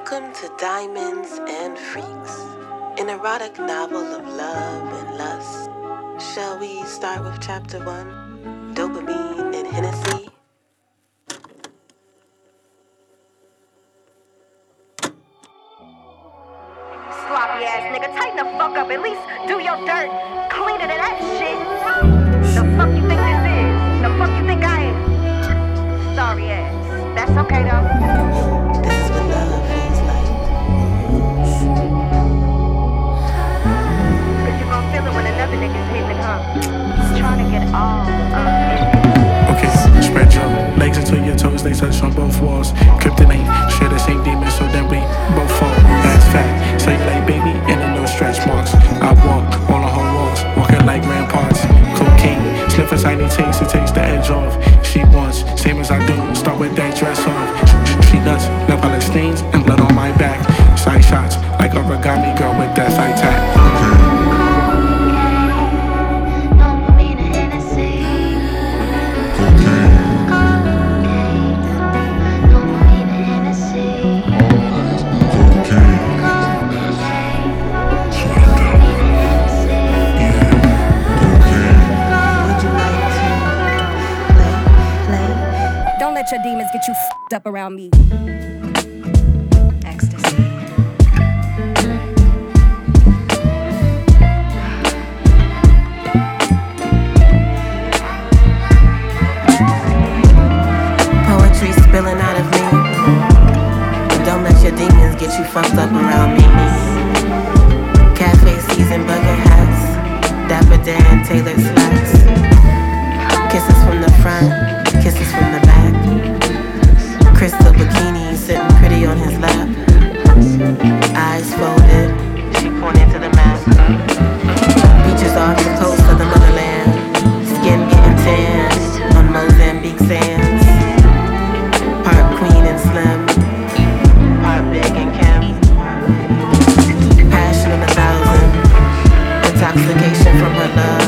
Welcome to Diamonds and Freaks, an erotic novel of love and lust. Shall we start with chapter 1, Dopamine and Hennessy? Sloppy ass nigga, tighten the fuck up, at least do your dirt cleaner than that shit. The fuck you think this is? The fuck you think I am? Sorry ass. That's okay though. This is what love feels like. Cause you gon' feel it when another nigga's hitting it, huh? Trying to get all of it. Okay, spread your legs until your toes, they touch on both walls. Kryptonite, share the same demon, so then we both fall. That's fact, so you like baby, and then no stretch marks. I walk on the whole walls, walking like ramparts. Cocaine, sniff a tiny taste, it takes the edge off. She wants, same as I do, start with that dress off. She nuts, nail polish stains, and blood on my back. Side shots, like origami girl with that side tap. Don't let your demons get you f***ed up around me. Ecstasy. Poetry spilling out of me. Don't let your demons get you fucked up around me. Cafe season bucket hats, Dapper Dan tailored slacks. Kisses from the front, kisses from the back. Crystal bikini sitting pretty on his lap. Eyes folded, she pointed to the map. Beaches off the coast of the motherland. Skin getting tan on Mozambique sands. Part queen and slim, part big and Kim. Passion in 1,000, intoxication from her love.